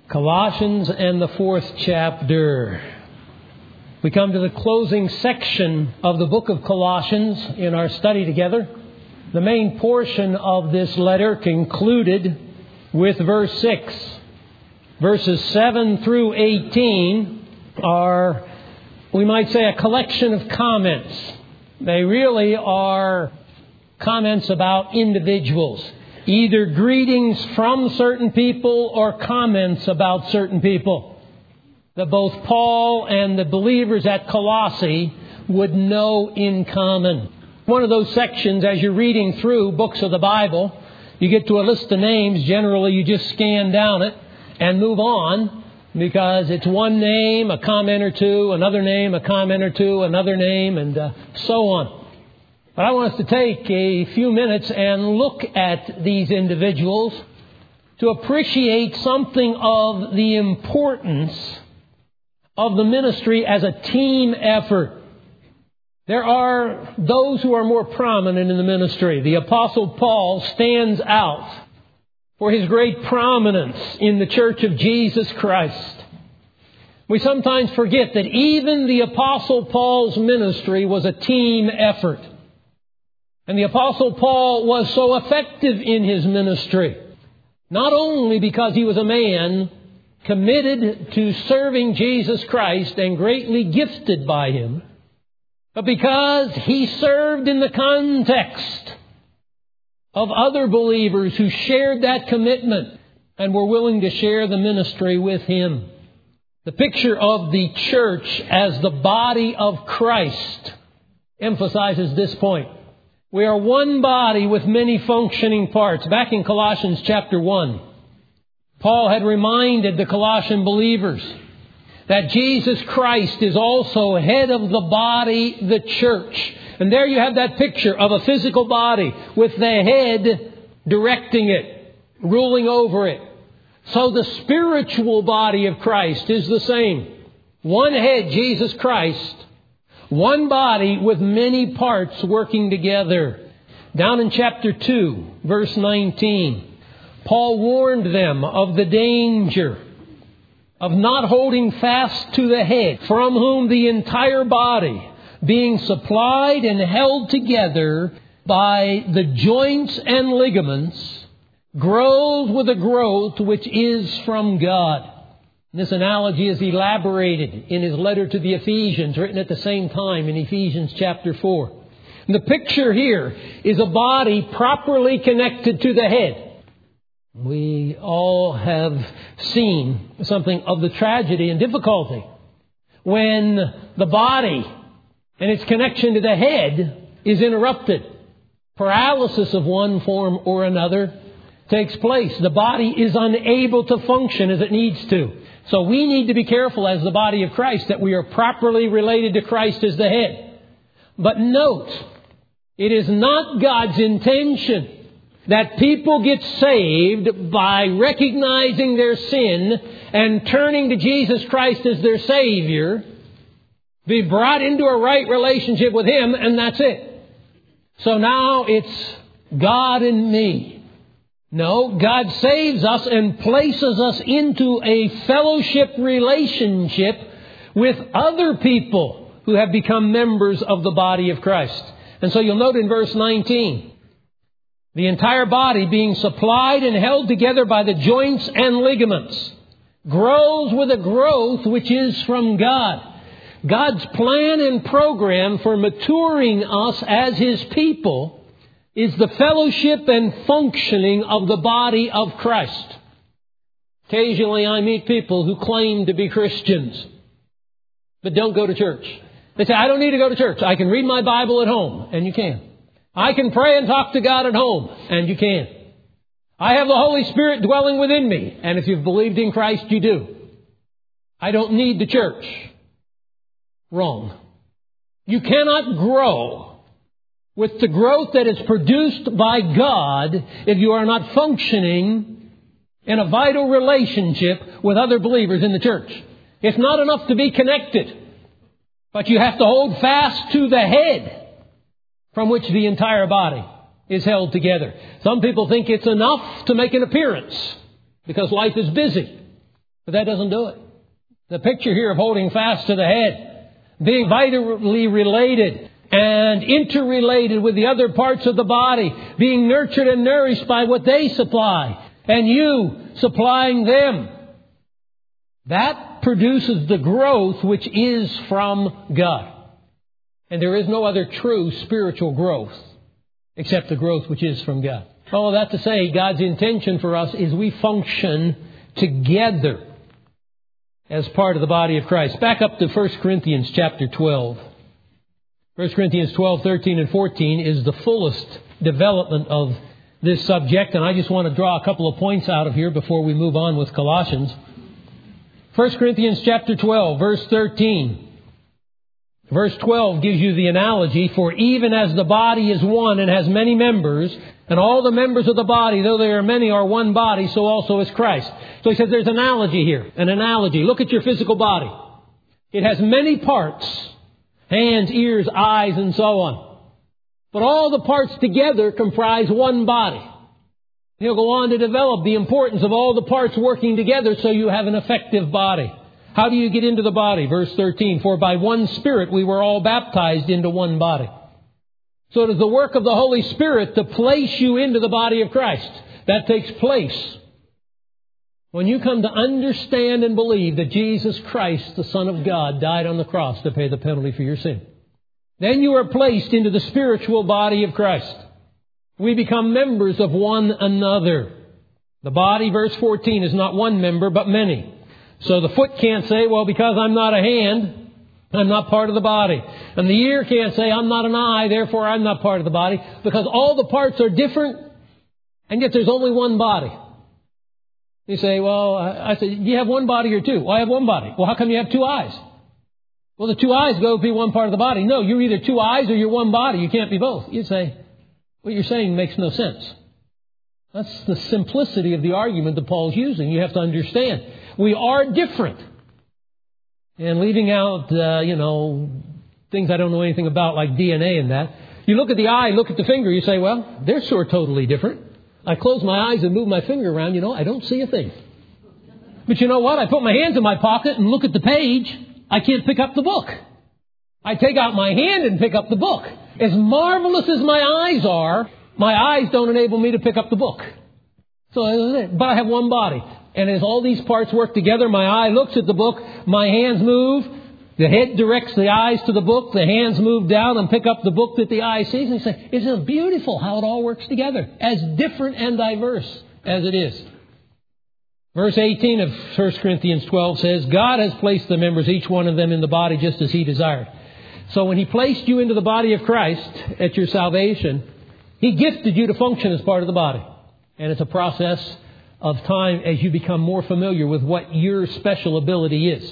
Colossians and the 4th chapter. We come to the closing section of the book of Colossians in our study together. The main portion of this letter concluded with verse 6. Verses 7 through 18 are, we might say, a collection of comments. They really are comments about individuals. Either greetings from certain people or comments about certain people that both Paul and the believers at Colossae would know in common. One of those sections, as you're reading through books of the Bible, you get to a list of names. Generally, you just scan down it and move on because it's one name, a comment or two, another name, a comment or two, another name, and so on. But I want us to take a few minutes and look at these individuals to appreciate something of the importance of the ministry as a team effort. There are those who are more prominent in the ministry. The Apostle Paul stands out for his great prominence in the Church of Jesus Christ. We sometimes forget that even the Apostle Paul's ministry was a team effort. And the Apostle Paul was so effective in his ministry, not only because he was a man committed to serving Jesus Christ and greatly gifted by Him, but because he served in the context of other believers who shared that commitment and were willing to share the ministry with him. The picture of the church as the body of Christ emphasizes this point. We are one body with many functioning parts. Back in Colossians chapter 1, Paul had reminded the Colossian believers that Jesus Christ is also head of the body, the church. And there you have that picture of a physical body with the head directing it, ruling over it. So the spiritual body of Christ is the same. One head, Jesus Christ. One body with many parts working together. Down in chapter 2, verse 19, Paul warned them of the danger of not holding fast to the head, from whom the entire body, being supplied and held together by the joints and ligaments, grows with a growth which is from God. This analogy is elaborated in his letter to the Ephesians, written at the same time in Ephesians chapter 4. And the picture here is a body properly connected to the head. We all have seen something of the tragedy and difficulty when the body and its connection to the head is interrupted. Paralysis of one form or another takes place. The body is unable to function as it needs to. So we need to be careful as the body of Christ that we are properly related to Christ as the head. But note, it is not God's intention that people get saved by recognizing their sin and turning to Jesus Christ as their Savior, be brought into a right relationship with Him, and that's it. So now it's God and me. No, God saves us and places us into a fellowship relationship with other people who have become members of the body of Christ. And so you'll note in verse 19, the entire body being supplied and held together by the joints and ligaments grows with a growth which is from God. God's plan and program for maturing us as His people is the fellowship and functioning of the body of Christ. Occasionally I meet people who claim to be Christians, but don't go to church. They say, I don't need to go to church. I can read my Bible at home, and you can. I can pray and talk to God at home, and you can. I have the Holy Spirit dwelling within me, and if you've believed in Christ, you do. I don't need the church. Wrong. You cannot grow with the growth that is produced by God if you are not functioning in a vital relationship with other believers in the church. It's not enough to be connected, but you have to hold fast to the head from which the entire body is held together. Some people think it's enough to make an appearance because life is busy. But that doesn't do it. The picture here of holding fast to the head, being vitally related and interrelated with the other parts of the body, being nurtured and nourished by what they supply, and you supplying them. That produces the growth which is from God. And there is no other true spiritual growth except the growth which is from God. All that to say, God's intention for us is we function together as part of the body of Christ. Back up to 1 Corinthians chapter 12. 1 Corinthians 12, 13, and 14 is the fullest development of this subject. And I just want to draw a couple of points out of here before we move on with Colossians. 1 Corinthians chapter 12, verse 13. Verse 12 gives you the analogy, for even as the body is one and has many members, and all the members of the body, though they are many, are one body, so also is Christ. So he says there's an analogy here, an analogy. Look at your physical body. It has many parts, hands, ears, eyes, and so on. But all the parts together comprise one body. He'll go on to develop the importance of all the parts working together so you have an effective body. How do you get into the body? Verse 13, for by one Spirit we were all baptized into one body. So it is the work of the Holy Spirit to place you into the body of Christ. That takes place when you come to understand and believe that Jesus Christ, the Son of God, died on the cross to pay the penalty for your sin. Then you are placed into the spiritual body of Christ. We become members of one another. The body, verse 14, is not one member, but many. So the foot can't say, well, because I'm not a hand, I'm not part of the body. And the ear can't say, I'm not an eye, therefore I'm not part of the body. Because all the parts are different, and yet there's only one body. You say, well, I said, do you have one body or two? Well, I have one body. Well, how come you have two eyes? Well, the two eyes go to be one part of the body. No, you're either two eyes or you're one body. You can't be both. You'd say, what you're saying makes no sense. That's the simplicity of the argument that Paul's using. You have to understand. We are different. And leaving out, things I don't know anything about like DNA and that. You look at the eye, look at the finger, you say, well, they're sort of totally different. I close my eyes and move my finger around, I don't see a thing. But you know what? I put my hands in my pocket and look at the page. I can't pick up the book. I take out my hand and pick up the book. As marvelous as my eyes are, my eyes don't enable me to pick up the book. But I have one body. And as all these parts work together, my eye looks at the book, my hands move, the head directs the eyes to the book, the hands move down and pick up the book that the eye sees. And you say, isn't it beautiful how it all works together? As different and diverse as it is. Verse 18 of 1 Corinthians 12 says, God has placed the members, each one of them, in the body just as He desired. So when He placed you into the body of Christ at your salvation, He gifted you to function as part of the body. And it's a process of time as you become more familiar with what your special ability is.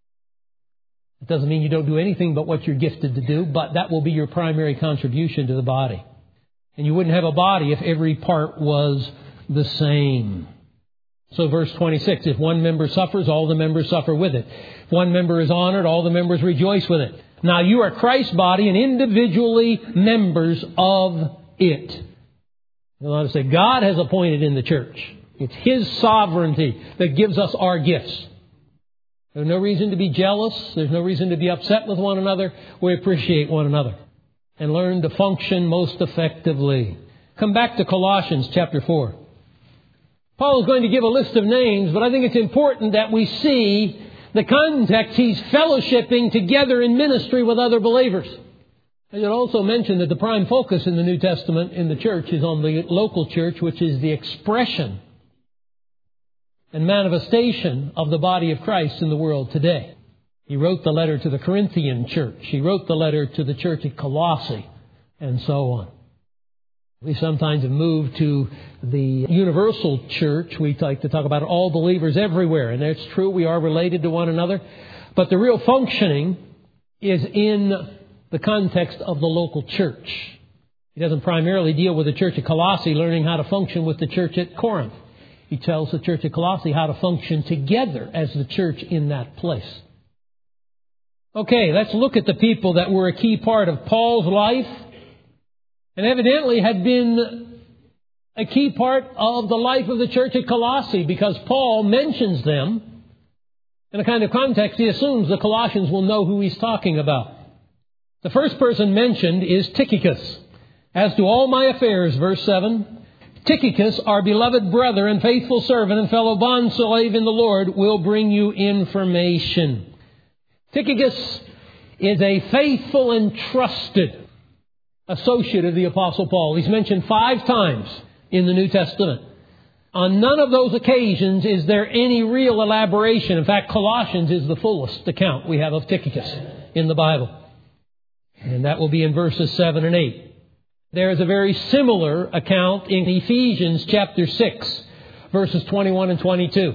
It doesn't mean you don't do anything but what you're gifted to do, but that will be your primary contribution to the body. And you wouldn't have a body if every part was the same. So verse 26, if one member suffers, all the members suffer with it. If one member is honored, all the members rejoice with it. Now you are Christ's body and individually members of it. I want to say God has appointed in the church. It's His sovereignty that gives us our gifts. There's no reason to be jealous. There's no reason to be upset with one another. We appreciate one another and learn to function most effectively. Come back to Colossians chapter 4. Paul is going to give a list of names, but I think it's important that we see the context. He's fellowshipping together in ministry with other believers. I should also mention that the prime focus in the New Testament in the church is on the local church, which is the expression and manifestation of the body of Christ in the world today. He wrote the letter to the Corinthian church. He wrote the letter to the church at Colossae, and so on. We sometimes have moved to the universal church. We like to talk about all believers everywhere, and that's true. We are related to one another. But the real functioning is in the context of the local church. He doesn't primarily deal with the church at Colossae, learning how to function with the church at Corinth. He tells the church at Colossae how to function together as the church in that place. Okay, let's look at the people that were a key part of Paul's life and evidently had been a key part of the life of the church at Colossae, because Paul mentions them In the kind of context, he assumes the Colossians will know who he's talking about. The first person mentioned is Tychicus. As to all my affairs, verse 7, Tychicus, our beloved brother and faithful servant and fellow bondslave in the Lord, will bring you information. Tychicus is a faithful and trusted associate of the Apostle Paul. He's mentioned 5 times in the New Testament. On none of those occasions is there any real elaboration. In fact, Colossians is the fullest account we have of Tychicus in the Bible. And that will be in verses 7 and 8. There is a very similar account in Ephesians chapter 6, verses 21 and 22.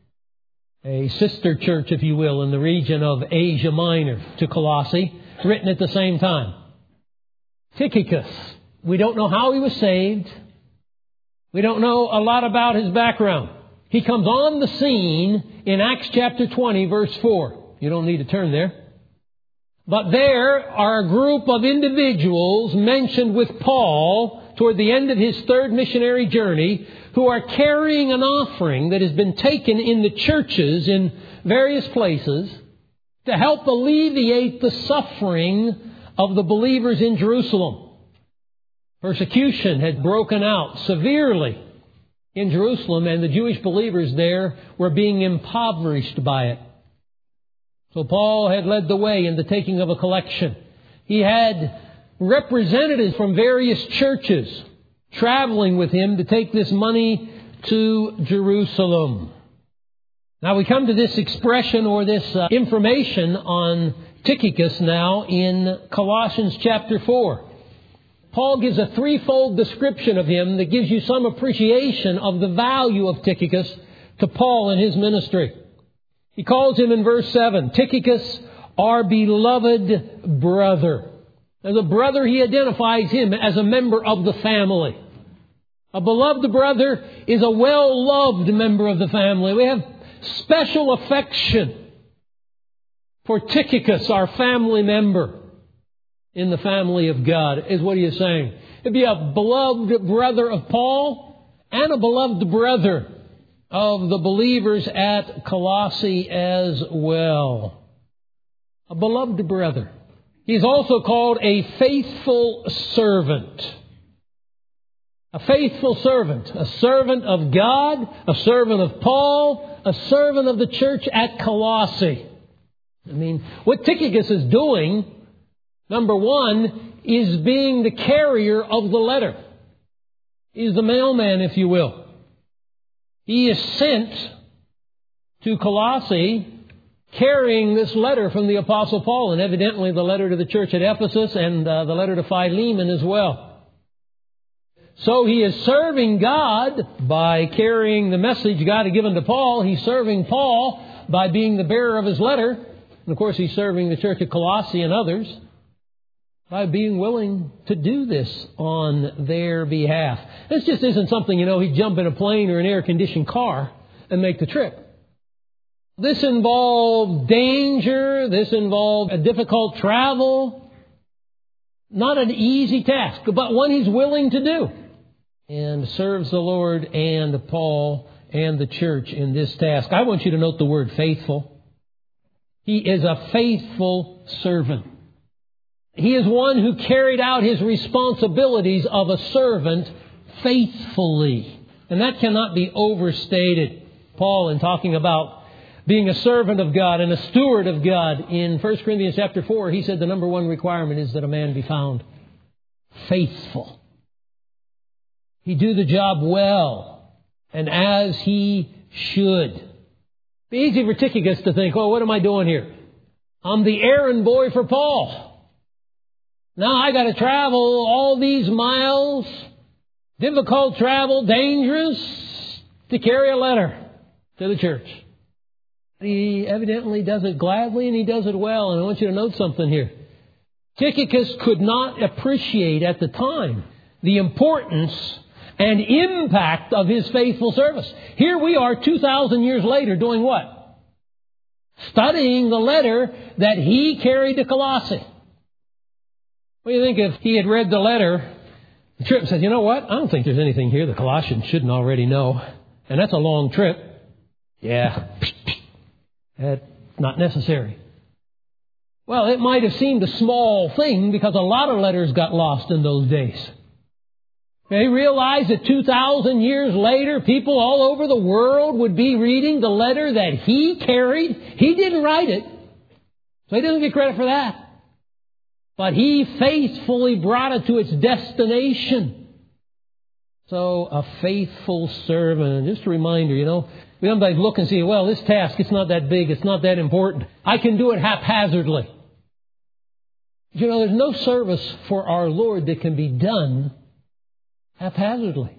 A sister church, if you will, in the region of Asia Minor to Colossae, written at the same time. Tychicus, we don't know how he was saved. We don't know a lot about his background. He comes on the scene in Acts chapter 20, verse 4. You don't need to turn there. But there are a group of individuals mentioned with Paul toward the end of his 3rd missionary journey who are carrying an offering that has been taken in the churches in various places to help alleviate the suffering of the believers in Jerusalem. Persecution had broken out severely in Jerusalem, and the Jewish believers there were being impoverished by it. So Paul had led the way in the taking of a collection. He had representatives from various churches traveling with him to take this money to Jerusalem. Now we come to this expression or this information on Tychicus now in Colossians chapter 4. Paul gives a threefold description of him that gives you some appreciation of the value of Tychicus to Paul and his ministry. He calls him in verse 7, Tychicus, our beloved brother. As a brother, he identifies him as a member of the family. A beloved brother is a well-loved member of the family. We have special affection for Tychicus, our family member in the family of God, is what he is saying. It'd be a beloved brother of Paul and a beloved brother of the believers at Colossae as well. A beloved brother. He's also called a faithful servant. A faithful servant. A servant of God, a servant of Paul, a servant of the church at Colossae. I mean, what Tychicus is doing, number one, is being the carrier of the letter. He's the mailman, if you will. He is sent to Colossae carrying this letter from the Apostle Paul, and evidently the letter to the church at Ephesus and the letter to Philemon as well. So he is serving God by carrying the message God had given to Paul. He's serving Paul by being the bearer of his letter. And of course, he's serving the church at Colossae and others by being willing to do this on their behalf. This just isn't something, he'd jump in a plane or an air-conditioned car and make the trip. This involved danger. This involved a difficult travel. Not an easy task, but one he's willing to do. And serves the Lord and Paul and the church in this task. I want you to note the word faithful. He is a faithful servant. He is one who carried out his responsibilities of a servant faithfully. And that cannot be overstated. Paul, in talking about being a servant of God and a steward of God, in 1 Corinthians chapter 4, he said the number one requirement is that a man be found faithful. He do the job well and as he should. It'd be easy for Tychicus to think, what am I doing here? I'm the errand boy for Paul. Now I got to travel all these miles, difficult travel, dangerous, to carry a letter to the church. He evidently does it gladly and he does it well. And I want you to note something here. Tychicus could not appreciate at the time the importance and impact of his faithful service. Here we are 2,000 years later doing what? Studying the letter that he carried to Colossae. What do you think if he had read the letter, the trip, and said, you know what? I don't think there's anything here the Colossians shouldn't already know. And that's a long trip. Yeah. That's not necessary. Well, it might have seemed a small thing because a lot of letters got lost in those days. They realized that 2,000 years later, people all over the world would be reading the letter that he carried. He didn't write it, so he doesn't get credit for that. But he faithfully brought it to its destination. So, a faithful servant. Just a reminder, we sometimes look and see, well, this task, it's not that big, it's not that important. I can do it haphazardly. There's no service for our Lord that can be done haphazardly.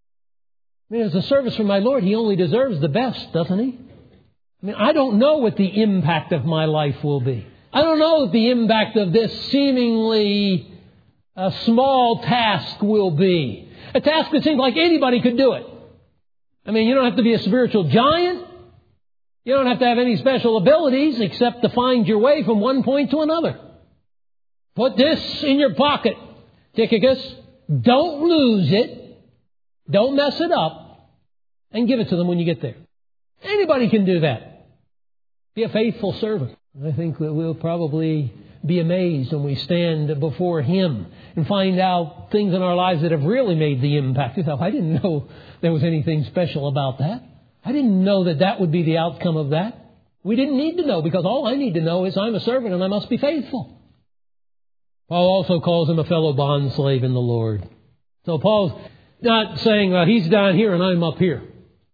As a service for my Lord, He only deserves the best, doesn't He? I don't know what the impact of my life will be. I don't know what the impact of this seemingly small task will be. A task that seems like anybody could do it. You don't have to be a spiritual giant. You don't have to have any special abilities except to find your way from one point to another. Put this in your pocket, Tychicus. Don't lose it. Don't mess it up. And give it to them when you get there. Anybody can do that. Be a faithful servant. I think that we'll probably be amazed when we stand before Him and find out things in our lives that have really made the impact. You thought, I didn't know there was anything special about that. I didn't know that would be the outcome of that. We didn't need to know, because all I need to know is I'm a servant and I must be faithful. Paul also calls him a fellow bondslave in the Lord. So Paul's not saying, well, he's down here and I'm up here.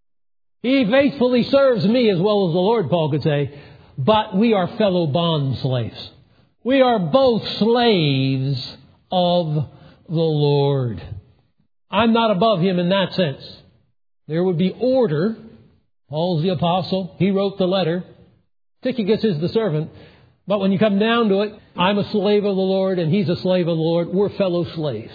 He faithfully serves me as well as the Lord, Paul could say, but we are fellow bondslaves. We are both slaves of the Lord. I'm not above him in that sense. There would be order. Paul's the apostle. He wrote the letter. Tychicus is the servant. But when you come down to it, I'm a slave of the Lord and he's a slave of the Lord. We're fellow slaves.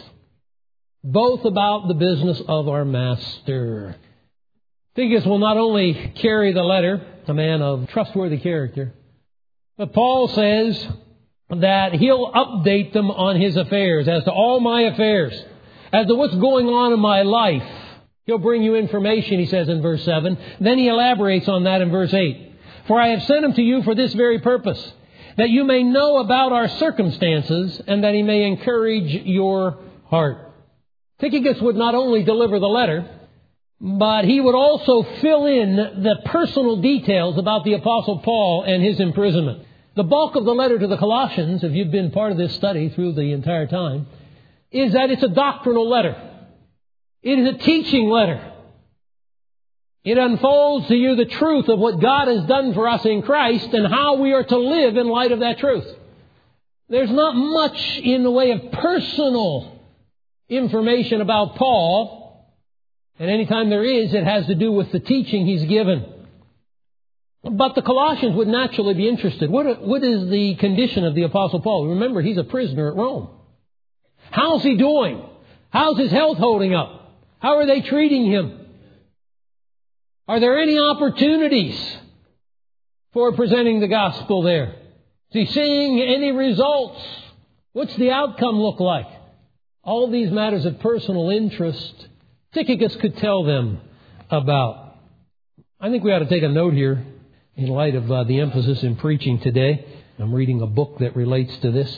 Both about the business of our master. Tychicus will not only carry the letter, a man of trustworthy character, but Paul says that he'll update them on his affairs, as to all my affairs, as to what's going on in my life. He'll bring you information, he says in verse 7. Then he elaborates on that in verse 8. For I have sent him to you for this very purpose, that you may know about our circumstances, and that he may encourage your heart. Tychicus would not only deliver the letter, but he would also fill in the personal details about the Apostle Paul and his imprisonment. The bulk of the letter to the Colossians, if you've been part of this study through the entire time, is that it's a doctrinal letter. It is a teaching letter. It unfolds to you the truth of what God has done for us in Christ and how we are to live in light of that truth. There's not much in the way of personal information about Paul. And anytime there is, it has to do with the teaching he's given. But the Colossians would naturally be interested. What is the condition of the Apostle Paul? Remember, he's a prisoner at Rome. How's he doing? How's his health holding up? How are they treating him? Are there any opportunities for presenting the gospel there? Is he seeing any results? What's the outcome look like? All these matters of personal interest, Tychicus could tell them about. I think we ought to take a note here in light of the emphasis in preaching today. I'm reading a book that relates to this.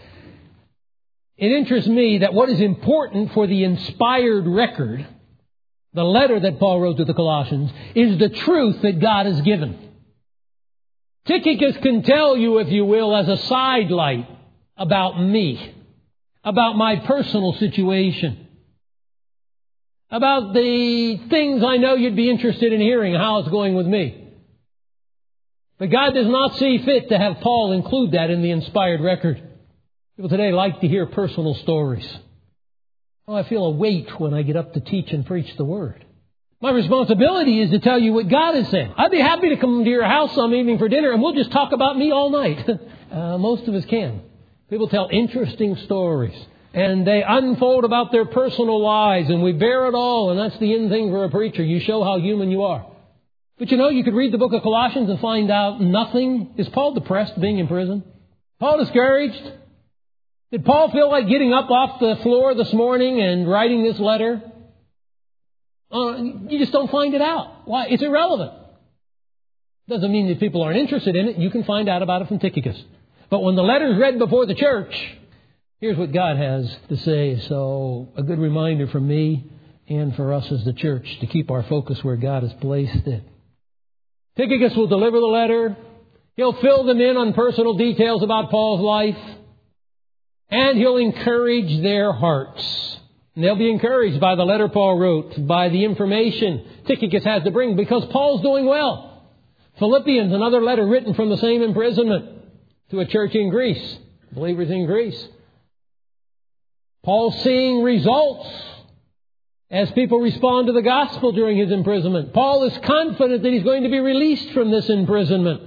It interests me that what is important for the inspired record, the letter that Paul wrote to the Colossians, is the truth that God has given. Tychicus can tell you, if you will, as a sidelight about me, about my personal situation, about the things I know you'd be interested in hearing, how it's going with me. But God does not see fit to have Paul include that in the inspired record. People today like to hear personal stories. Oh, I feel a weight when I get up to teach and preach the Word. My responsibility is to tell you what God has said. I'd be happy to come to your house some evening for dinner and we'll just talk about me all night. Most of us can. People tell interesting stories and they unfold about their personal lives and we bear it all, and that's the end thing for a preacher. You show how human you are. But you could read the book of Colossians and find out nothing. Is Paul depressed being in prison? Paul discouraged? Did Paul feel like getting up off the floor this morning and writing this letter? You just don't find it out. Why? It's irrelevant. Doesn't mean that people aren't interested in it. You can find out about it from Tychicus. But when the letter is read before the church, here's what God has to say. So a good reminder from me and for us as the church to keep our focus where God has placed it. Tychicus will deliver the letter. He'll fill them in on personal details about Paul's life. And he'll encourage their hearts. And they'll be encouraged by the letter Paul wrote, by the information Tychicus has to bring, because Paul's doing well. Philippians, another letter written from the same imprisonment to a church in Greece, believers in Greece. Paul's seeing results as people respond to the gospel during his imprisonment. Paul is confident that he's going to be released from this imprisonment.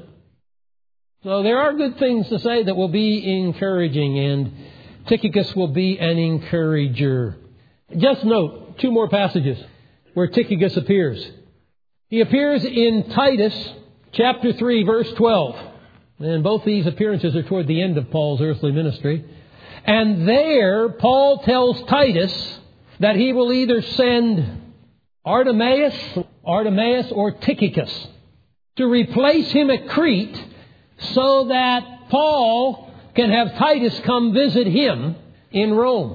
So there are good things to say that will be encouraging, and Tychicus will be an encourager. Just note 2 more passages where Tychicus appears. He appears in Titus chapter 3, verse 12. And both these appearances are toward the end of Paul's earthly ministry. And there, Paul tells Titus that he will either send Artemas or Tychicus to replace him at Crete so that Paul can have Titus come visit him in Rome.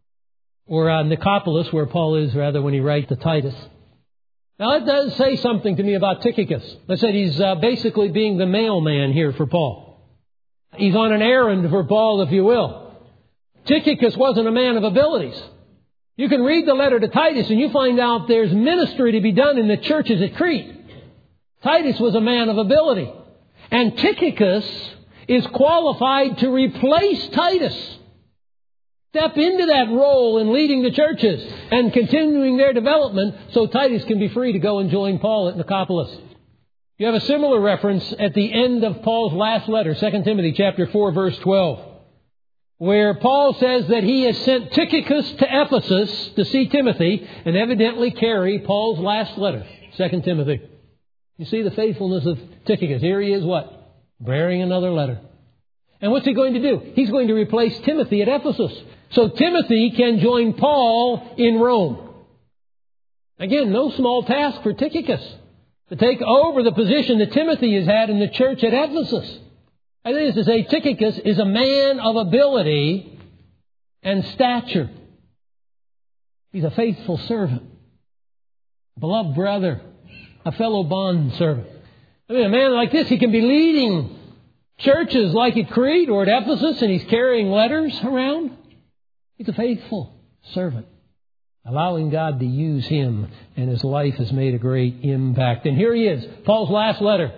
Or Nicopolis, where Paul is, rather, when he writes to Titus. Now, it does say something to me about Tychicus. I said he's basically being the mailman here for Paul. He's on an errand for Paul, if you will. Tychicus wasn't a man of abilities. You can read the letter to Titus and you find out there's ministry to be done in the churches at Crete. Titus was a man of ability. And Tychicus is qualified to replace Titus. Step into that role in leading the churches and continuing their development so Titus can be free to go and join Paul at Nicopolis. You have a similar reference at the end of Paul's last letter, 2 Timothy chapter 4, verse 12, where Paul says that he has sent Tychicus to Ephesus to see Timothy and evidently carry Paul's last letter, 2 Timothy. You see the faithfulness of Tychicus. Here he is, what? Bearing another letter. And what's he going to do? He's going to replace Timothy at Ephesus. So Timothy can join Paul in Rome. Again, no small task for Tychicus to take over the position that Timothy has had in the church at Ephesus. I think is to say Tychicus is a man of ability and stature. He's a faithful servant, a beloved brother, a fellow bond servant. I mean, a man like this, he can be leading churches like at Crete or at Ephesus, and he's carrying letters around. He's a faithful servant, allowing God to use him, and his life has made a great impact. And here he is, Paul's last letter,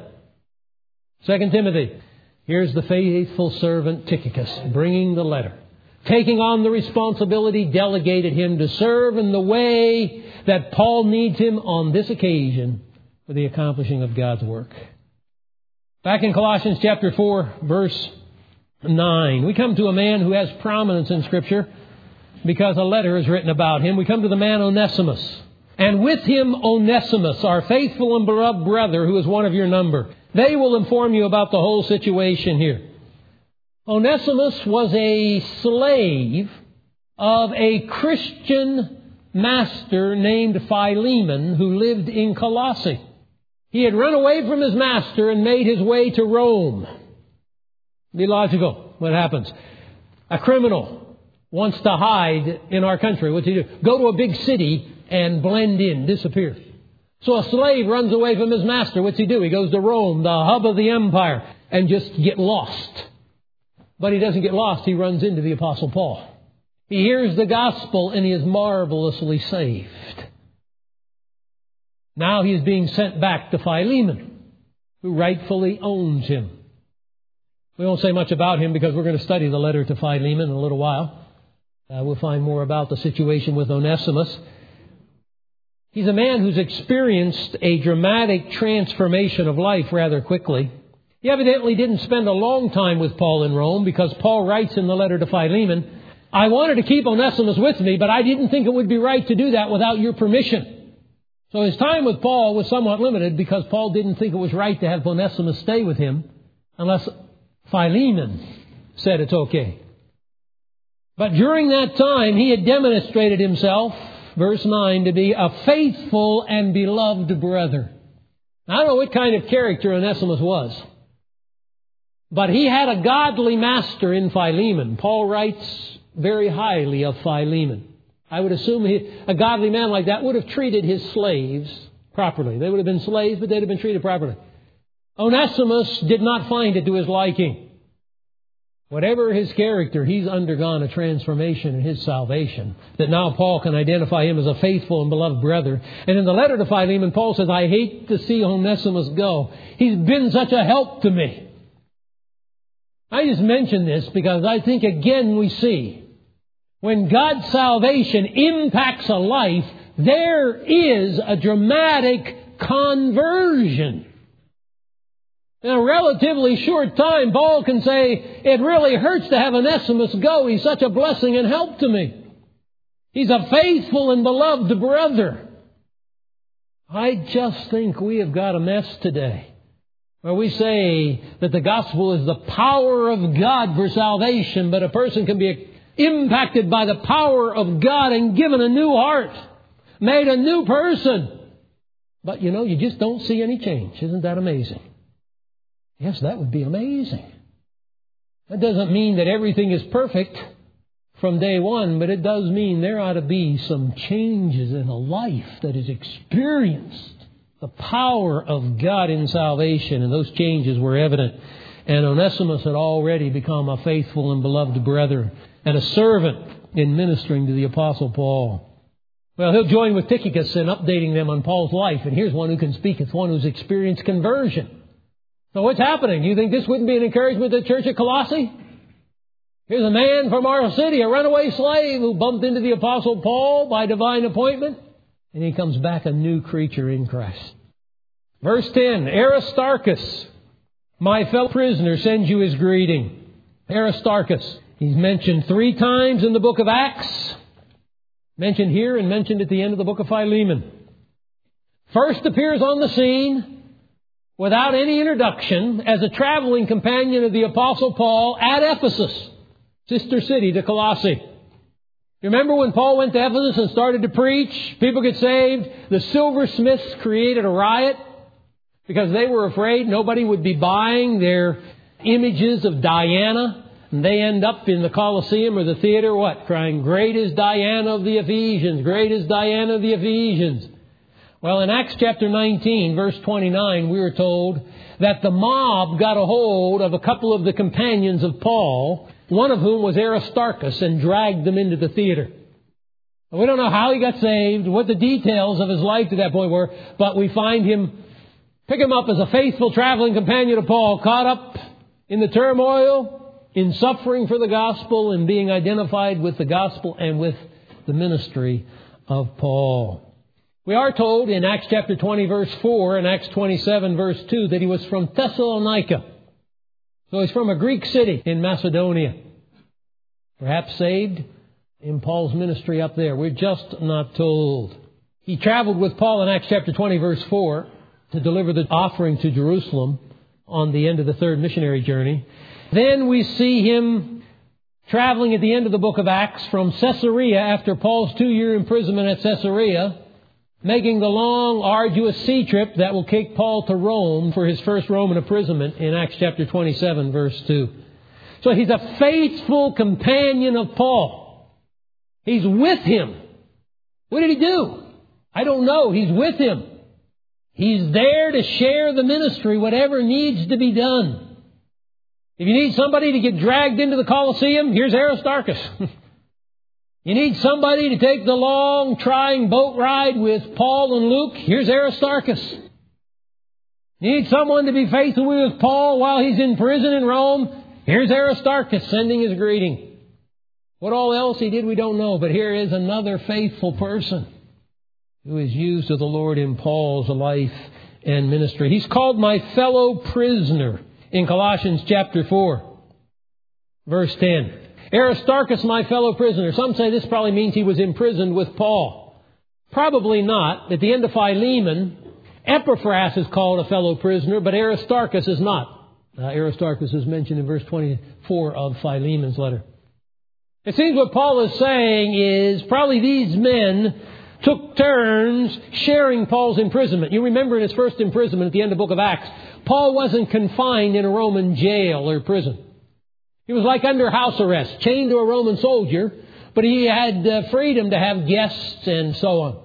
2 Timothy. Here's the faithful servant Tychicus bringing the letter, taking on the responsibility delegated him to serve in the way that Paul needs him on this occasion for the accomplishing of God's work. Back in Colossians chapter 4, verse 9, we come to a man who has prominence in Scripture because a letter is written about him. We come to the man Onesimus. And with him Onesimus, our faithful and beloved brother, who is one of your number. They will inform you about the whole situation here. Onesimus was a slave of a Christian master named Philemon who lived in Colossae. He had run away from his master and made his way to Rome. Be logical. What happens? A criminal wants to hide in our country. What's he do? Go to a big city and blend in, disappear. So a slave runs away from his master. What's he do? He goes to Rome, the hub of the empire, and just get lost. But he doesn't get lost. He runs into the Apostle Paul. He hears the gospel and he is marvelously saved. Now he is being sent back to Philemon, who rightfully owns him. We won't say much about him because we're going to study the letter to Philemon in a little while. We'll find more about the situation with Onesimus. He's a man who's experienced a dramatic transformation of life rather quickly. He evidently didn't spend a long time with Paul in Rome because Paul writes in the letter to Philemon, I wanted to keep Onesimus with me, but I didn't think it would be right to do that without your permission. So his time with Paul was somewhat limited because Paul didn't think it was right to have Onesimus stay with him unless Philemon said it's okay. But during that time, he had demonstrated himself, verse 9, to be a faithful and beloved brother. I don't know what kind of character Onesimus was, but he had a godly master in Philemon. Paul writes very highly of Philemon. I would assume a godly man like that would have treated his slaves properly. They would have been slaves, but they'd have been treated properly. Onesimus did not find it to his liking. Whatever his character, he's undergone a transformation in his salvation, that now Paul can identify him as a faithful and beloved brother. And in the letter to Philemon, Paul says, I hate to see Onesimus go. He's been such a help to me. I just mention this because I think again we see when God's salvation impacts a life, there is a dramatic conversion. In a relatively short time, Paul can say, it really hurts to have Onesimus go. He's such a blessing and help to me. He's a faithful and beloved brother. I just think we have got a mess today, where we say that the gospel is the power of God for salvation, but a person can be impacted by the power of God and given a new heart, made a new person. But you just don't see any change. Isn't that amazing? Yes, that would be amazing. That doesn't mean that everything is perfect from day one, but it does mean there ought to be some changes in a life that has experienced the power of God in salvation, and those changes were evident. And Onesimus had already become a faithful and beloved brother and a servant in ministering to the Apostle Paul. Well, he'll join with Tychicus in updating them on Paul's life, and here's one who can speak. It's one who's experienced conversion. So what's happening? Do you think this wouldn't be an encouragement to the church at Colossae? Here's a man from our city, a runaway slave who bumped into the Apostle Paul by divine appointment, and he comes back a new creature in Christ. Verse 10, Aristarchus, my fellow prisoner, sends you his greeting. Aristarchus, he's mentioned 3 times in the book of Acts, mentioned here and mentioned at the end of the book of Philemon. First appears on the scene without any introduction as a traveling companion of the Apostle Paul at Ephesus, sister city to Colossae. You remember when Paul went to Ephesus and started to preach, people get saved, the silversmiths created a riot because they were afraid nobody would be buying their images of Diana. And they end up in the Colosseum or the theater, crying, great is Diana of the Ephesians, great is Diana of the Ephesians. Well, in Acts chapter 19, verse 29, we were told that the mob got a hold of a couple of the companions of Paul, one of whom was Aristarchus, and dragged them into the theater. We don't know how he got saved, what the details of his life to that point were, but we find pick him up as a faithful traveling companion of Paul, caught up in the turmoil, in suffering for the gospel, and being identified with the gospel and with the ministry of Paul. We are told in Acts chapter 20, verse 4, and Acts 27, verse 2, that he was from Thessalonica. So he's from a Greek city in Macedonia. Perhaps saved in Paul's ministry up there. We're just not told. He traveled with Paul in Acts chapter 20, verse 4, to deliver the offering to Jerusalem on the end of the 3rd missionary journey. Then we see him traveling at the end of the book of Acts from Caesarea after Paul's 2-year imprisonment at Caesarea, making the long, arduous sea trip that will take Paul to Rome for his first Roman imprisonment in Acts chapter 27, verse 2. So he's a faithful companion of Paul. He's with him. What did he do? I don't know. He's with him. He's there to share the ministry, whatever needs to be done. If you need somebody to get dragged into the Colosseum, here's Aristarchus. You need somebody to take the long, trying boat ride with Paul and Luke? Here's Aristarchus. You need someone to be faithful with Paul while he's in prison in Rome? Here's Aristarchus sending his greeting. What all else he did, we don't know, but here is another faithful person who is used of the Lord in Paul's life and ministry. He's called my fellow prisoner in Colossians chapter 4, verse 10. Aristarchus, my fellow prisoner. Some say this probably means he was imprisoned with Paul. Probably not. At the end of Philemon, Epaphras is called a fellow prisoner, but Aristarchus is not. Aristarchus is mentioned in verse 24 of Philemon's letter. It seems what Paul is saying is probably these men took turns sharing Paul's imprisonment. You remember in his first imprisonment at the end of the book of Acts, Paul wasn't confined in a Roman jail or prison. He was like under house arrest, chained to a Roman soldier, but he had freedom to have guests and so on.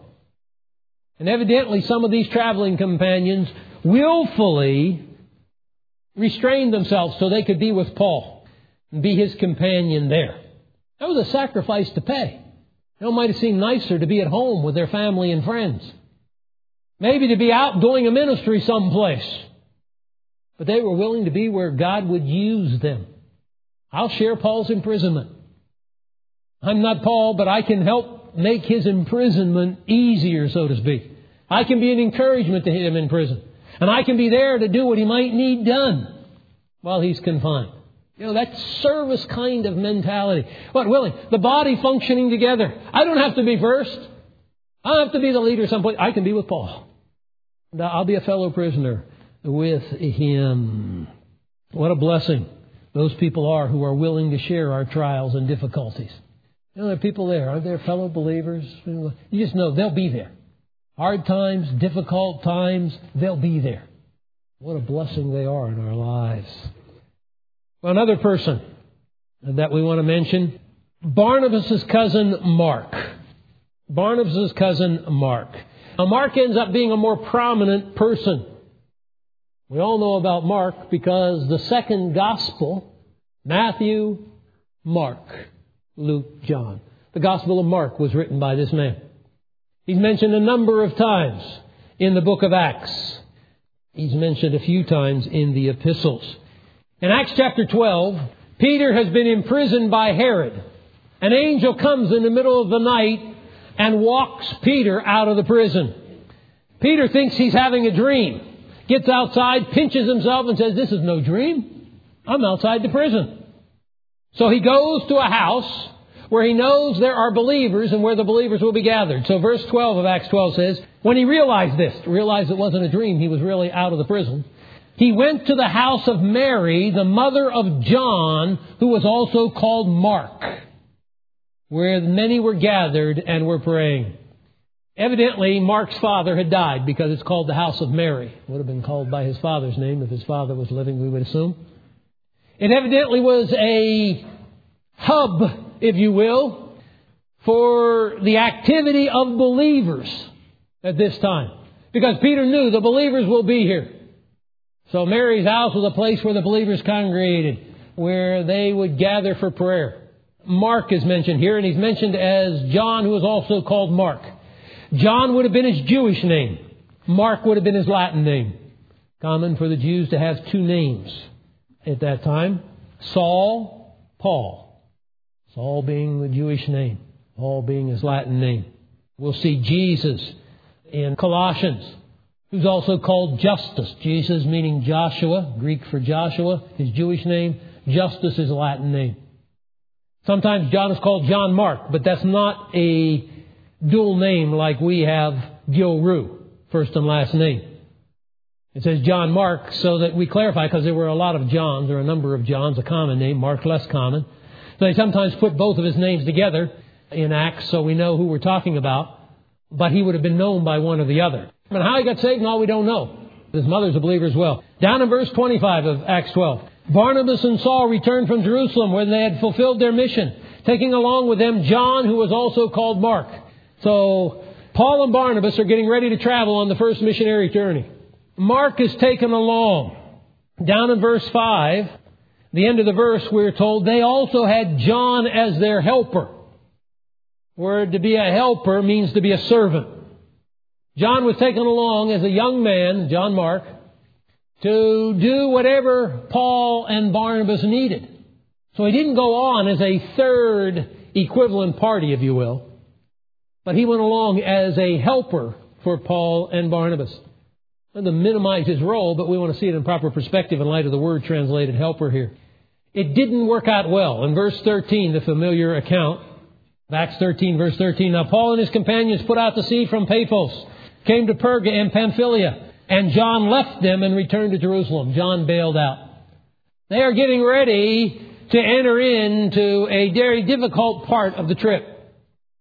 And evidently some of these traveling companions willfully restrained themselves so they could be with Paul and be his companion there. That was a sacrifice to pay. It might have seemed nicer to be at home with their family and friends. Maybe to be out doing a ministry someplace. But they were willing to be where God would use them. I'll share Paul's imprisonment. I'm not Paul, but I can help make his imprisonment easier, so to speak. I can be an encouragement to him in prison. And I can be there to do what he might need done while he's confined. You know, that service kind of mentality. What, willing? The body functioning together. I don't have to be first. I don't have to be the leader someplace. I can be with Paul. I'll be a fellow prisoner with him. What a blessing those people are who are willing to share our trials and difficulties. You know, there are people there. Aren't there fellow believers? You just know they'll be there. Hard times, difficult times, they'll be there. What a blessing they are in our lives. Well, another person that we want to mention, Barnabas' cousin Mark. Barnabas' cousin Mark. Now, Mark ends up being a more prominent person. We all know about Mark because the second gospel, Matthew, Mark, Luke, John. The Gospel of Mark was written by this man. He's mentioned a number of times in the book of Acts. He's mentioned a few times in the epistles. In Acts chapter 12, Peter has been imprisoned by Herod. An angel comes in the middle of the night and walks Peter out of the prison. Peter thinks he's having a dream. Gets outside, pinches himself and says, "This is no dream. I'm outside the prison." So he goes to a house where he knows there are believers and where the believers will be gathered. So verse 12 of Acts 12 says, when he realized it wasn't a dream, he was really out of the prison, he went to the house of Mary, the mother of John, who was also called Mark, where many were gathered and were praying. Evidently, Mark's father had died because it's called the house of Mary. It would have been called by his father's name if his father was living, we would assume. It evidently was a hub, if you will, for the activity of believers at this time. Because Peter knew the believers will be here. So Mary's house was a place where the believers congregated, where they would gather for prayer. Mark is mentioned here, and he's mentioned as John, who is also called Mark. John would have been his Jewish name. Mark would have been his Latin name. Common for the Jews to have two names at that time. Saul, Paul. Saul being the Jewish name, Paul being his Latin name. We'll see Jesus in Colossians, who's also called Justus. Jesus meaning Joshua, Greek for Joshua, his Jewish name. Justus is a Latin name. Sometimes John is called John Mark, but that's not a dual name like we have Gil Rue, first and last name. It says John Mark so that we clarify, because there were a lot of Johns, or a number of Johns, a common name, Mark less common. So they sometimes put both of his names together in Acts so we know who we're talking about. But he would have been known by one or the other. And how he got saved, no, we don't know. His mother's a believer as well. Down in verse 25 of Acts 12. Barnabas and Saul returned from Jerusalem when they had fulfilled their mission, taking along with them John, who was also called Mark. So Paul and Barnabas are getting ready to travel on the first missionary journey. Mark is taken along. Down in verse 5, the end of the verse, we're told they also had John as their helper. Word to be a helper means to be a servant. John was taken along as a young man, John Mark, to do whatever Paul and Barnabas needed. So he didn't go on as a third equivalent party, if you will, but he went along as a helper for Paul and Barnabas. Not to minimize his role, but we want to see it in proper perspective in light of the word translated helper here. It didn't work out well. In verse 13, the familiar account, Acts 13, verse 13, now Paul and his companions put out to sea from Paphos, came to Perga and Pamphylia, and John left them and returned to Jerusalem. John bailed out. They are getting ready to enter into a very difficult part of the trip.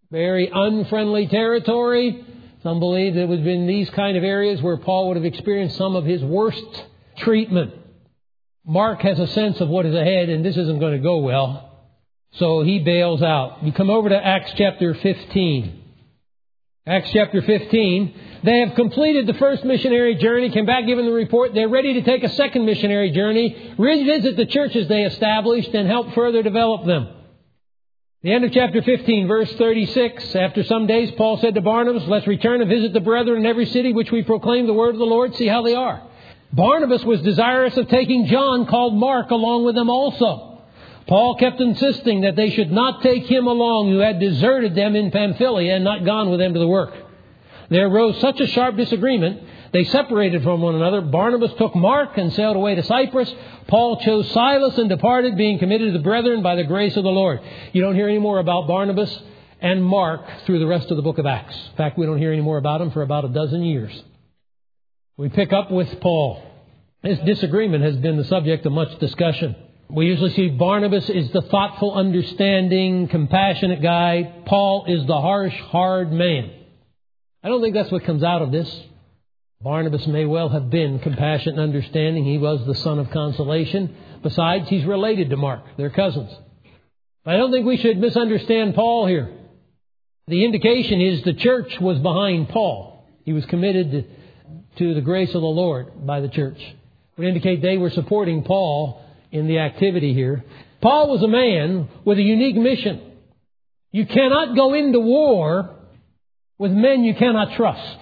Very unfriendly territory. Some believe that it would have been these kind of areas where Paul would have experienced some of his worst treatment. Mark has a sense of what is ahead, and this isn't going to go well. So he bails out. You come over to Acts chapter 15. Acts chapter 15. They have completed the first missionary journey, came back giving the report. They're ready to take a second missionary journey, revisit the churches they established, and help further develop them. The end of chapter 15, verse 36. After some days, Paul said to Barnabas, let's return and visit the brethren in every city which we proclaim the word of the Lord, see how they are. Barnabas was desirous of taking John, called Mark, along with them also. Paul kept insisting that they should not take him along who had deserted them in Pamphylia and not gone with them to the work. There arose such a sharp disagreement, they separated from one another. Barnabas took Mark and sailed away to Cyprus. Paul chose Silas and departed, being committed to the brethren by the grace of the Lord. You don't hear any more about Barnabas and Mark through the rest of the book of Acts. In fact, we don't hear any more about them for about a dozen years. We pick up with Paul. This disagreement has been the subject of much discussion. We usually see Barnabas is the thoughtful, understanding, compassionate guy. Paul is the harsh, hard man. I don't think that's what comes out of this. Barnabas may well have been compassionate and understanding. He was the son of consolation. Besides, he's related to Mark. They're cousins. But I don't think we should misunderstand Paul here. The indication is the church was behind Paul. He was committed to the grace of the Lord by the church. It would indicate they were supporting Paul in the activity here. Paul was a man with a unique mission. You cannot go into war with men you cannot trust.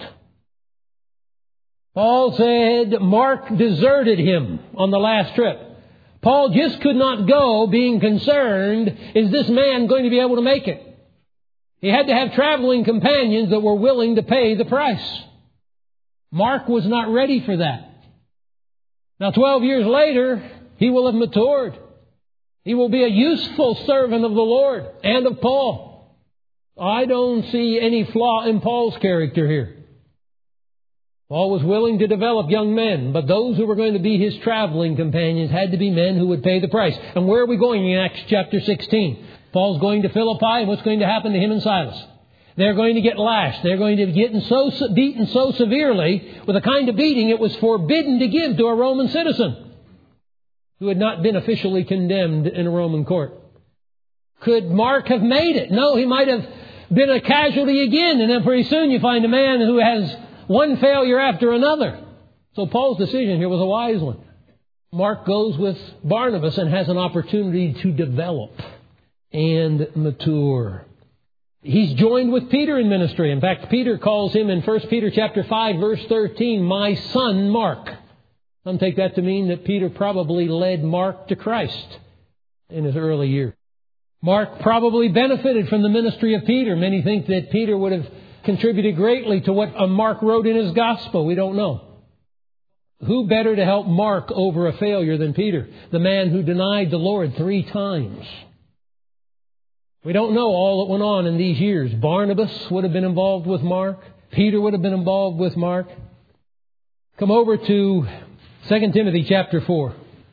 Paul said Mark deserted him on the last trip. Paul just could not go, being concerned, is this man going to be able to make it? He had to have traveling companions that were willing to pay the price. Mark was not ready for that. Now, 12 years later, he will have matured. He will be a useful servant of the Lord and of Paul. I don't see any flaw in Paul's character here. Paul was willing to develop young men, but those who were going to be his traveling companions had to be men who would pay the price. And where are we going in Acts chapter 16? Paul's going to Philippi, and what's going to happen to him and Silas? They're going to get lashed. They're going to be beaten so severely with a kind of beating it was forbidden to give to a Roman citizen who had not been officially condemned in a Roman court. Could Mark have made it? No, he might have been a casualty again, and then pretty soon you find a man who has one failure after another. So Paul's decision here was a wise one. Mark goes with Barnabas and has an opportunity to develop and mature. He's joined with Peter in ministry. In fact, Peter calls him in 1 Peter chapter 5, verse 13, my son Mark. Some take that to mean that Peter probably led Mark to Christ in his early years. Mark probably benefited from the ministry of Peter. Many think that Peter would have contributed greatly to what Mark wrote in his gospel. We don't know. Who better to help Mark over a failure than Peter, the man who denied the Lord 3 times? We don't know all that went on in these years. Barnabas would have been involved with Mark. Peter would have been involved with Mark. Come over to 2 Timothy chapter 4.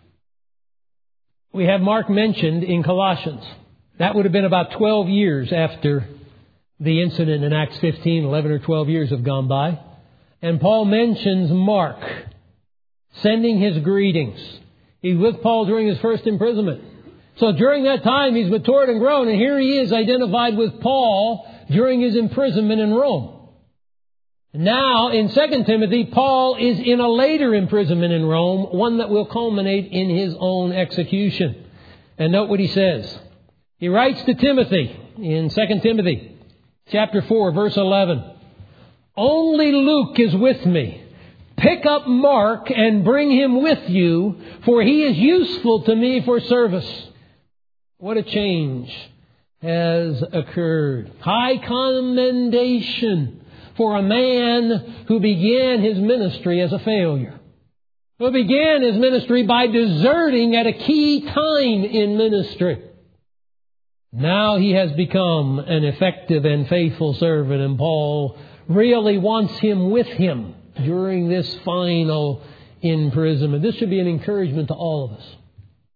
We have Mark mentioned in Colossians. That would have been about 12 years after the incident in Acts 15. 11 or 12 years have gone by. And Paul mentions Mark sending his greetings. He's with Paul during his first imprisonment. So during that time, he's matured and grown, and here he is identified with Paul during his imprisonment in Rome. Now, in 2 Timothy, Paul is in a later imprisonment in Rome, one that will culminate in his own execution. And note what he says. He writes to Timothy in 2 Timothy chapter 4, verse 11. Only Luke is with me. Pick up Mark and bring him with you, for he is useful to me for service. What a change has occurred. High commendation for a man who began his ministry as a failure. Who began his ministry by deserting at a key time in ministry. Now he has become an effective and faithful servant, and Paul really wants him with him during this final imprisonment. This should be an encouragement to all of us.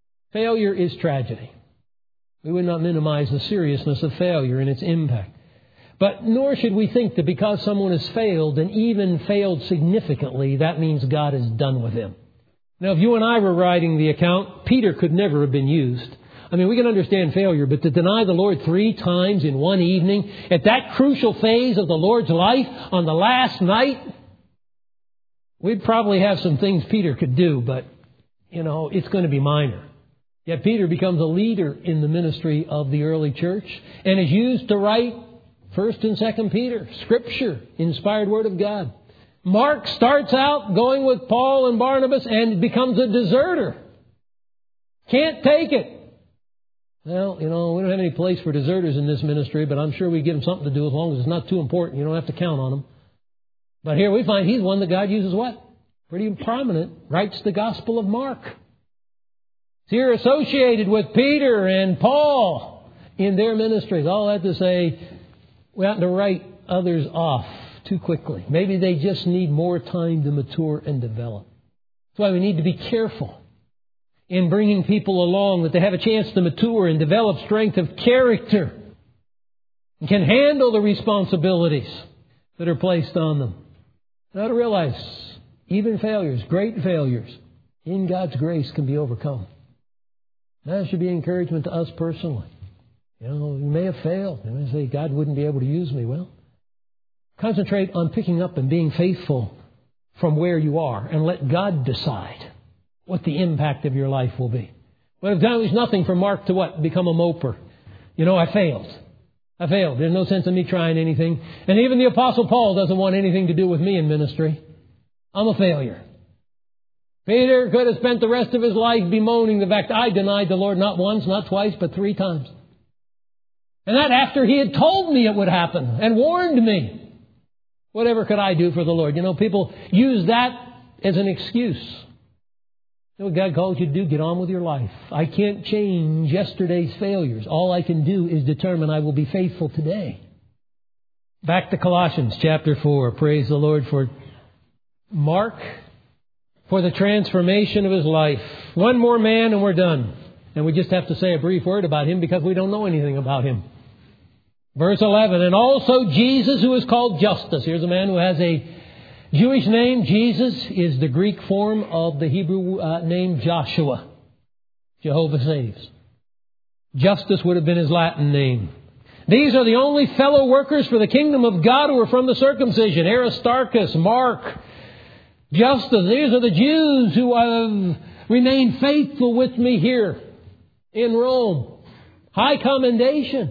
Failure is tragedy. We would not minimize the seriousness of failure and its impact. But nor should we think that because someone has failed, and even failed significantly, that means God is done with him. Now, if you and I were writing the account, Peter could never have been used. I mean, we can understand failure, but to deny the Lord 3 times in one evening, at that crucial phase of the Lord's life, on the last night, we'd probably have some things Peter could do, but, it's going to be minor. Yet Peter becomes a leader in the ministry of the early church and is used to write 1st and 2nd Peter, Scripture, inspired Word of God. Mark starts out going with Paul and Barnabas and becomes a deserter. Can't take it. Well, we don't have any place for deserters in this ministry, but I'm sure we give them something to do as long as it's not too important. You don't have to count on them. But here we find he's one that God uses what? Pretty prominent. Writes the Gospel of Mark. He's here associated with Peter and Paul in their ministries. All that to say, we oughtn't to write others off too quickly. Maybe they just need more time to mature and develop. That's why we need to be careful in bringing people along, that they have a chance to mature and develop strength of character and can handle the responsibilities that are placed on them. Now to realize, even failures, great failures, in God's grace can be overcome. That should be encouragement to us personally. You may have failed. You may say, God wouldn't be able to use me. Well, concentrate on picking up and being faithful from where you are and let God decide what the impact of your life will be. Well, if that was nothing for Mark to what? Become a moper. I failed. There's no sense in me trying anything. And even the Apostle Paul doesn't want anything to do with me in ministry. I'm a failure. Peter could have spent the rest of his life bemoaning the fact I denied the Lord not once, not twice, but 3 times. And that after he had told me it would happen and warned me. Whatever could I do for the Lord? People use that as an excuse. What God calls you to do, get on with your life. I can't change yesterday's failures. All I can do is determine I will be faithful today. Back to Colossians chapter 4. Praise the Lord for Mark, for the transformation of his life. One more man and we're done. And we just have to say a brief word about him because we don't know anything about him. Verse 11, and also Jesus, who is called Justus. Here's a man who has a Jewish name. Jesus is the Greek form of the Hebrew name Joshua. Jehovah saves. Justus would have been his Latin name. These are the only fellow workers for the kingdom of God who are from the circumcision. Aristarchus, Mark, Justus. These are the Jews who have remained faithful with me here in Rome. High commendation.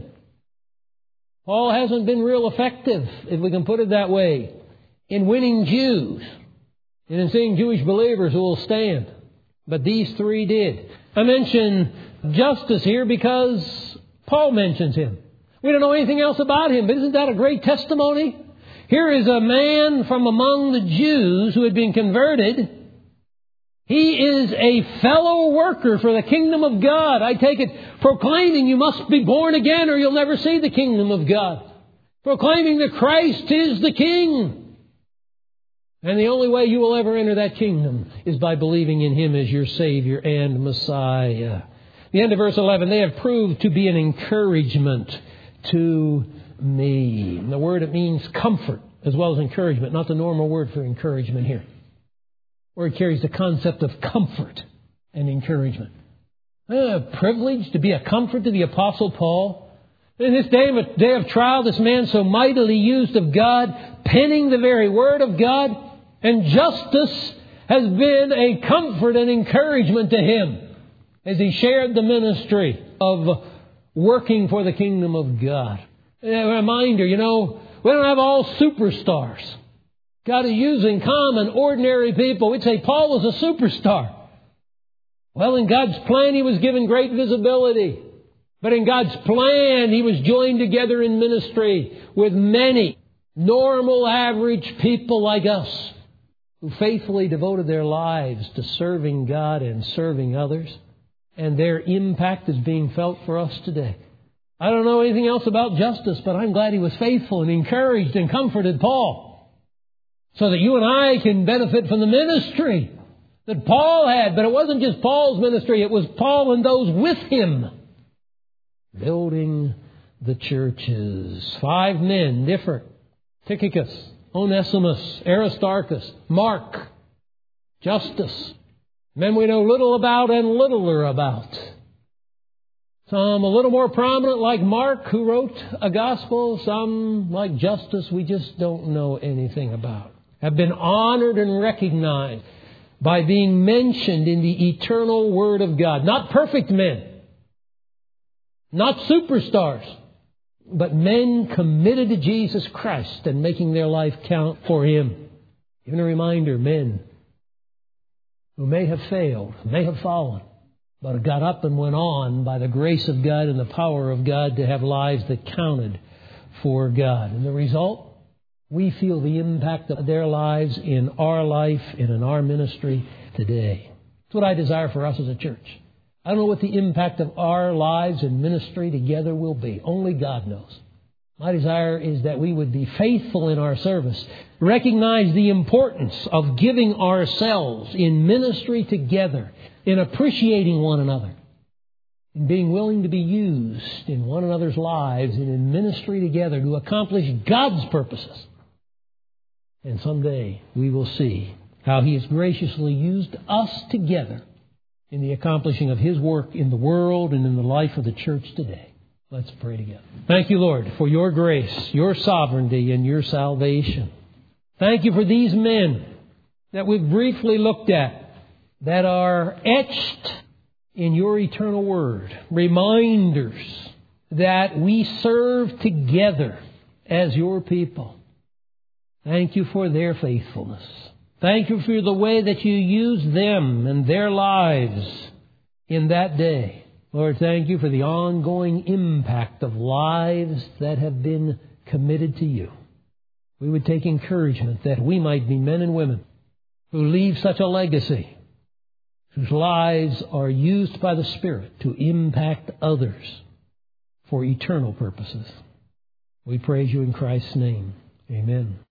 Paul hasn't been real effective, if we can put it that way, in winning Jews and in seeing Jewish believers who will stand. But these 3 did. I mention Justus here because Paul mentions him. We don't know anything else about him, but isn't that a great testimony? Here is a man from among the Jews who had been converted. He is a fellow worker for the kingdom of God. I take it, proclaiming you must be born again or you'll never see the kingdom of God. Proclaiming that Christ is the King. And the only way you will ever enter that kingdom is by believing in Him as your Savior and Messiah. The end of verse 11, they have proved to be an encouragement to me. And the word, it means comfort as well as encouragement, not the normal word for encouragement here. Word carries the concept of comfort and encouragement. A privilege to be a comfort to the Apostle Paul. In this day of trial, this man so mightily used of God, penning the very word of God, and Justus has been a comfort and encouragement to him as he shared the ministry of working for the kingdom of God. A reminder, we don't have all superstars. God is using common, ordinary people. We'd say Paul was a superstar. Well, in God's plan, he was given great visibility. But in God's plan, he was joined together in ministry with many normal, average people like us who faithfully devoted their lives to serving God and serving others. And their impact is being felt for us today. I don't know anything else about Justus, but I'm glad he was faithful and encouraged and comforted Paul, so that you and I can benefit from the ministry that Paul had. But it wasn't just Paul's ministry, it was Paul and those with him, building the churches. 5 men, different. Tychicus, Onesimus, Aristarchus, Mark, Justus. Men we know little about and littler about. Some a little more prominent, like Mark, who wrote a gospel. Some, like Justus, we just don't know anything about. Have been honored and recognized by being mentioned in the eternal Word of God. Not perfect men. Not superstars. But men committed to Jesus Christ and making their life count for Him. Even a reminder, men who may have failed, may have fallen, but got up and went on by the grace of God and the power of God to have lives that counted for God. And the result, we feel the impact of their lives in our life and in our ministry today. That's what I desire for us as a church. I don't know what the impact of our lives and ministry together will be. Only God knows. My desire is that we would be faithful in our service, recognize the importance of giving ourselves in ministry together, in appreciating one another, in being willing to be used in one another's lives and in ministry together to accomplish God's purposes. And someday we will see how He has graciously used us together in the accomplishing of His work in the world and in the life of the church today. Let's pray together. Thank you, Lord, for your grace, your sovereignty, and your salvation. Thank you for these men that we've briefly looked at that are etched in your eternal Word. Reminders that we serve together as your people. Thank you for their faithfulness. Thank you for the way that you used them and their lives in that day. Lord, thank you for the ongoing impact of lives that have been committed to you. We would take encouragement that we might be men and women who leave such a legacy, whose lives are used by the Spirit to impact others for eternal purposes. We praise you in Christ's name. Amen.